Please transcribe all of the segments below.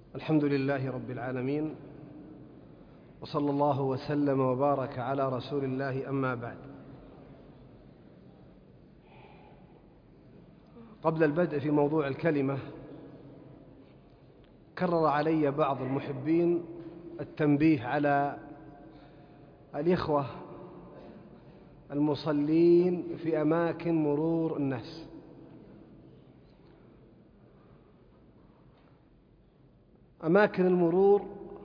الحمد لله رب العالمين، وصلى الله وسلم وبارك على رسول الله. أما بعد، قبل البدء في موضوع الكلمة، كرر علي بعض المحبين التنبيه على الإخوة المصلين في أماكن مرور الناس. أماكن المرور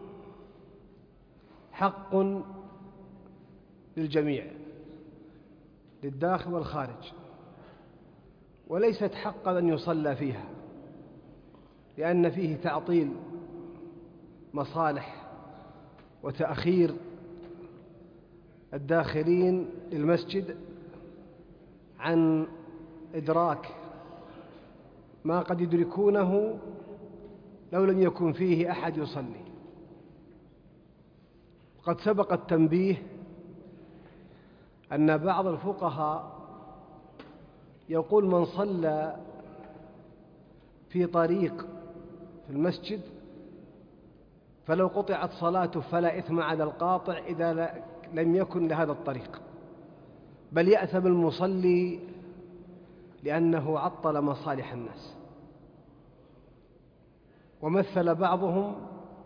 حق للجميع، للداخل والخارج، وليست حقا أن يصلى فيها، لأن فيه تعطيل مصالح وتأخير الداخلين للمسجد عن إدراك ما قد يدركونه لو لم يكن فيه أحد يصلي. قد سبق التنبيه أن بعض الفقهاء يقول من صلى في طريق في المسجد فلو قطعت صلاته فلا إثم على القاطع إذا لم يكن لهذا الطريق، بل يأثم المصلي لأنه عطل مصالح الناس. ومثل بعضهم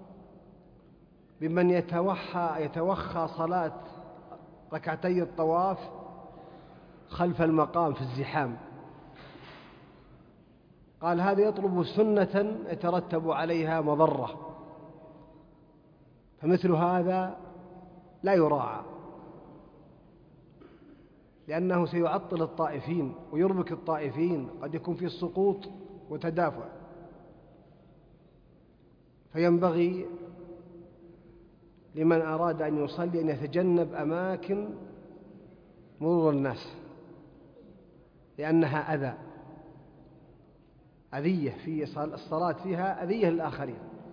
بمن يتوخى صلاة ركعتي الطواف خلف المقام في الزحام، قال هذا يطلب سنة يترتب عليها مضرة، فمثل هذا لا يراعى، لأنه سيعطل الطائفين ويربك الطائفين، قد يكون في سقوط وتدافع. فينبغي لمن أراد أن يصلي أن يتجنب أماكن مرور الناس، لأنها أذية في الصلاة فيها، أذية للآخرين.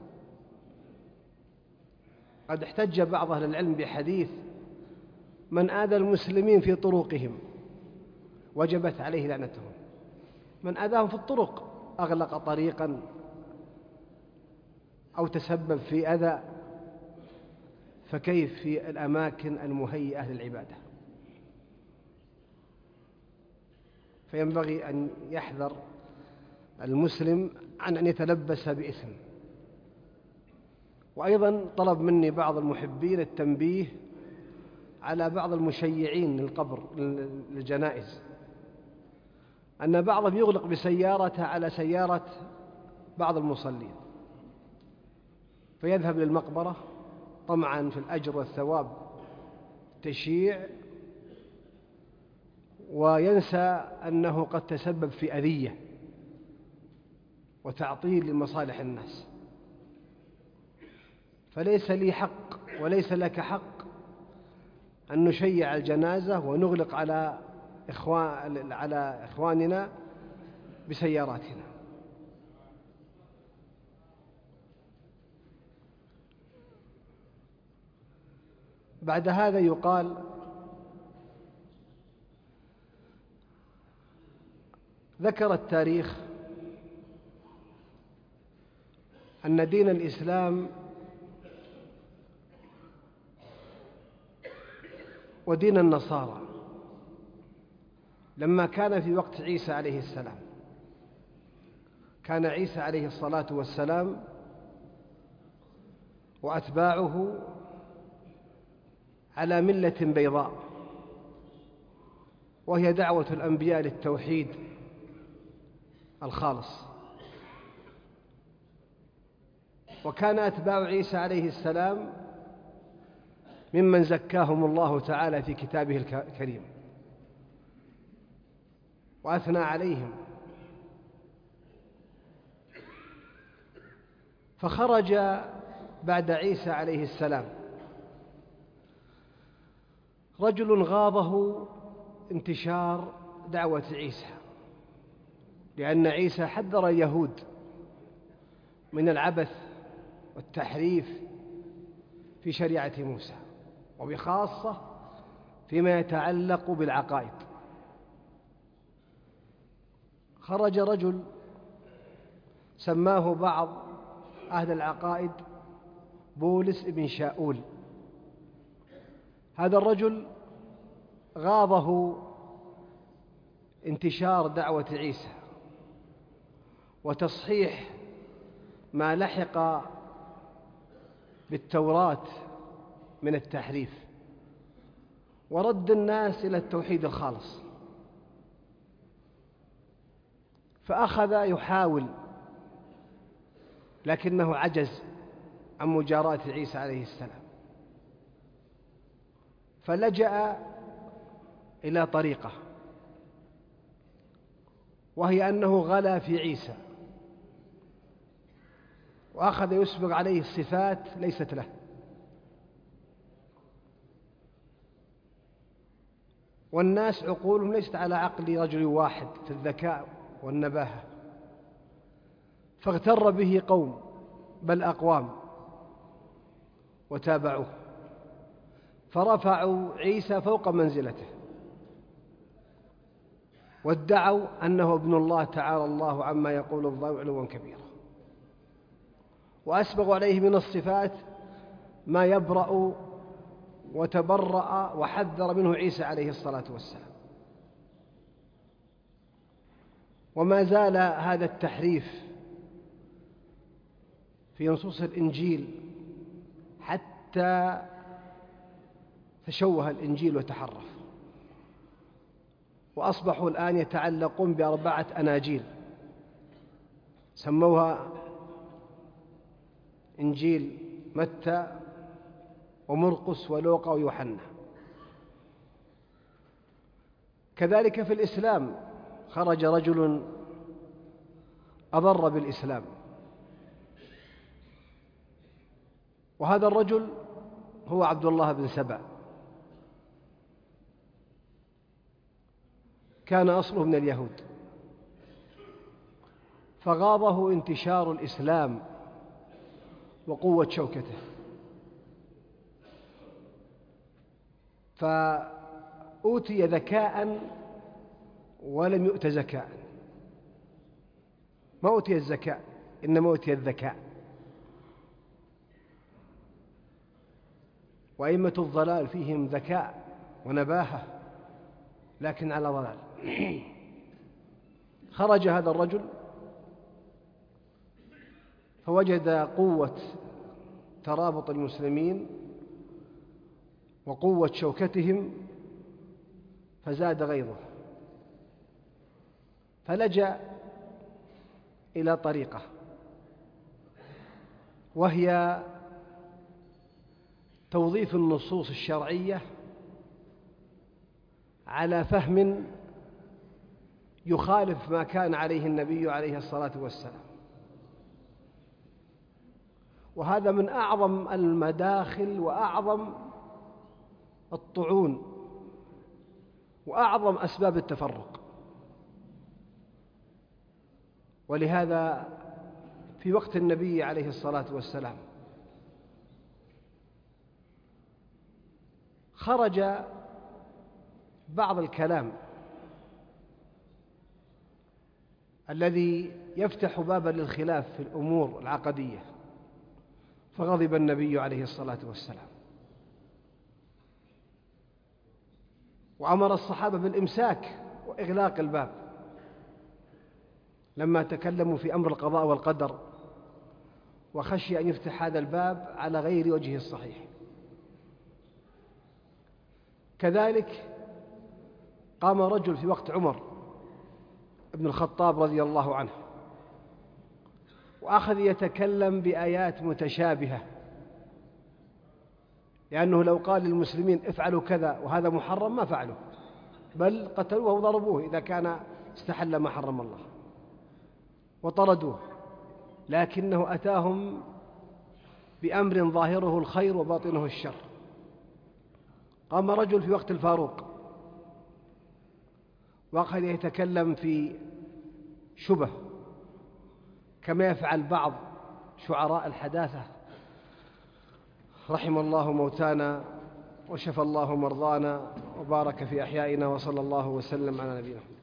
قد احتج بعض أهل العلم بحديث من آذى المسلمين في طرقهم وجبت عليه لعنتهم. من آذاهم في الطرق، أغلق طريقا أو تسبب في أذى، فكيف في الأماكن المهيئة للعبادة؟ فينبغي أن يحذر المسلم عن أن يتلبس بإثم. وأيضا طلب مني بعض المحبين التنبيه على بعض المشيعين للقبر للجنائز، أن بعضهم يغلق بسيارته على سيارة بعض المصلين، فيذهب للمقبرة طمعا في الأجر والثواب تشييع، وينسى أنه قد تسبب في أذية وتعطيل لمصالح الناس. فليس لي حق وليس لك حق أن نشيع الجنازة ونغلق على إخواننا بسياراتنا. بعد هذا يقال ذكر التاريخ أن دين الإسلام ودين النصارى لما كان في وقت عيسى عليه السلام، كان عيسى عليه الصلاة والسلام وأتباعه على ملة بيضاء، وهي دعوة الأنبياء للتوحيد الخالص. وكان أتباع عيسى عليه السلام ممن زكاهم الله تعالى في كتابه الكريم وأثنى عليهم. فخرج بعد عيسى عليه السلام رجل غاضه انتشار دعوة عيسى، لأن عيسى حذر اليهود من العبث والتحريف في شريعة موسى، وبخاصة فيما يتعلق بالعقائد. خرج رجل سماه بعض أهل العقائد بولس بن شاؤول. هذا الرجل غاضه انتشار دعوة عيسى وتصحيح ما لحق بالتوراة من التحريف ورد الناس إلى التوحيد الخالص، فأخذ يحاول لكنه عجز عن مجاراة عيسى عليه السلام، فلجأ إلى طريقة، وهي أنه غلا في عيسى وأخذ يسبغ عليه الصفات ليست له، والناس عقولهم ليست على عقل رجل واحد في الذكاء والنباهة، فاغتر به قوم بل أقوام وتابعوه، فرفعوا عيسى فوق منزلته وادعوا أنه ابن الله تعالى الله عما يقول الظالم علوا كبيرا، وأسبغوا عليه من الصفات ما يبرأ وتبرأ وحذر منه عيسى عليه الصلاة والسلام. وما زال هذا التحريف في نصوص الإنجيل حتى تشوه الإنجيل وتحرف، وأصبحوا الآن يتعلقون بأربعة أناجيل سموها إنجيل متى ومرقس ولوقا ويوحنا. كذلك في الإسلام خرج رجل أضر بالإسلام، وهذا الرجل هو عبد الله بن سبأ، كان أصله من اليهود، فغاضه انتشار الإسلام وقوة شوكته، فأوتي ذكاء ولم يؤت زكاء، ما أوتي الزكاء إنما أوتي الذكاء. وأئمة الضلال فيهم ذكاء ونباهة لكن على ضلال. خرج هذا الرجل فوجد قوة ترابط المسلمين وقوة شوكتهم فزاد غيظه، فلجأ إلى طريقة، وهي توظيف النصوص الشرعية على فهم يخالف ما كان عليه النبي عليه الصلاة والسلام، وهذا من أعظم المداخل وأعظم الطعون وأعظم أسباب التفرق. ولهذا في وقت النبي عليه الصلاة والسلام خرج بعض الكلام الذي يفتح بابا للخلاف في الأمور العقدية، فغضب النبي عليه الصلاة والسلام وأمر الصحابة بالإمساك وإغلاق الباب لما تكلموا في أمر القضاء والقدر، وخشي أن يفتح هذا الباب على غير وجهه الصحيح. كذلك قام رجل في وقت عمر بن الخطاب رضي الله عنه وأخذ يتكلم بآيات متشابهة، لأنه لو قال للمسلمين افعلوا كذا وهذا محرم ما فعلوا، بل قتلوه وضربوه إذا كان استحل ما حرم الله وطردوه، لكنه أتاهم بأمر ظاهره الخير وباطنه الشر. قام رجل في وقت الفاروق وأخذ يتكلم في شبه كما يفعل بعض شعراء الحداثة، رحم الله موتانا وشفى الله مرضانا وبارك في أحيائنا وصلى الله وسلم على نبينا.